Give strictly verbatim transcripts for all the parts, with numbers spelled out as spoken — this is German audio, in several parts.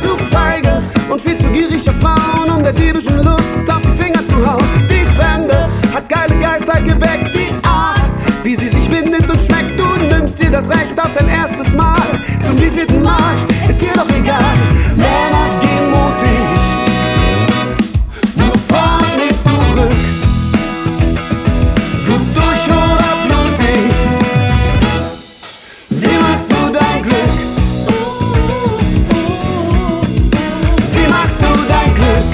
zu feige und viel zu gierig auf Frauen, um der diebischen Lust auf die Finger zu hauen. Die Fremde hat geile Geister geweckt, die Art, wie sie sich windet und schmeckt. Du nimmst dir das Recht auf dein erstes Mal. Zum wievielten Mal ist dir doch egal. Männer gehen mutig, nur vor nie zurück. Gut durch oder blutig. Wie magst du dein Glück? Wie magst du dein Glück?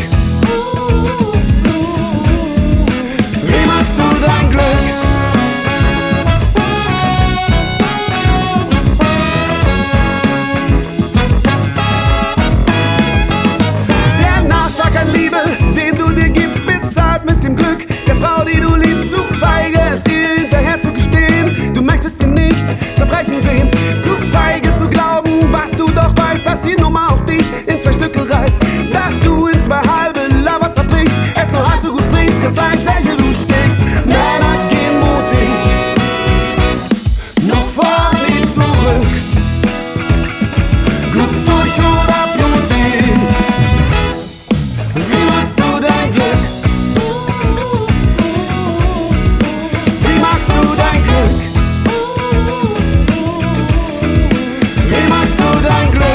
Wie magst du dein Glück? Der Nachschlag an Liebe, den du dir gibst, bezahlt mit dem Glück der Frau, die du liebst. Zu feige, es ihr hinterher zu gestehen, du möchtest sie nicht zerbrechen sehen. Zu feige zu glauben, was du doch weißt, dass die Nummer auch dich in zwei Stücke reißt. Dass du in zwei halbe Lava zerbrichst, es nur halb so gut bringst, jetzt gleich welche du stichst. Männer gehen mutig, nur vor nie zurück. Gut durch oder blutig. Wie magst du dein Glück? Wie magst du dein Glück? Wie magst du dein Glück?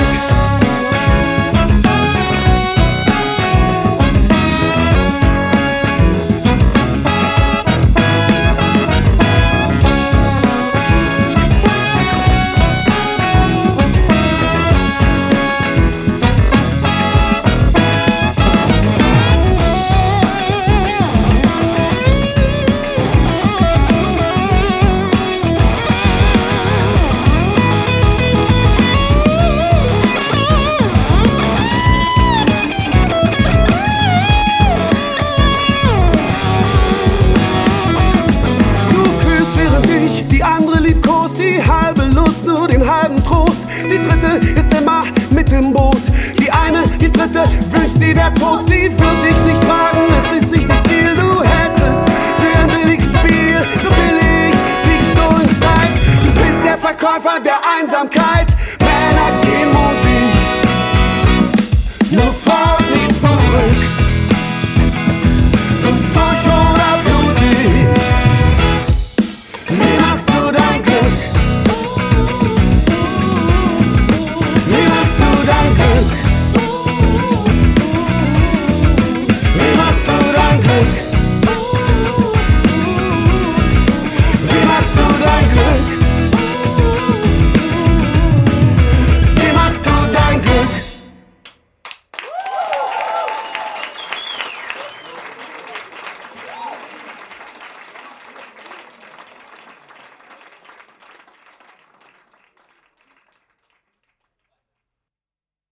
Die andere liebkost, die halbe Lust, nur den halben Trost. Die dritte ist immer mit im Boot. Die eine, die dritte wünscht, sie wär tot. Sie wird dich nicht fragen, es ist nicht der Stil. Du hältst es für ein billiges Spiel, so billig wie gestohlene Zeit. Du bist der Verkäufer der Einsamkeit.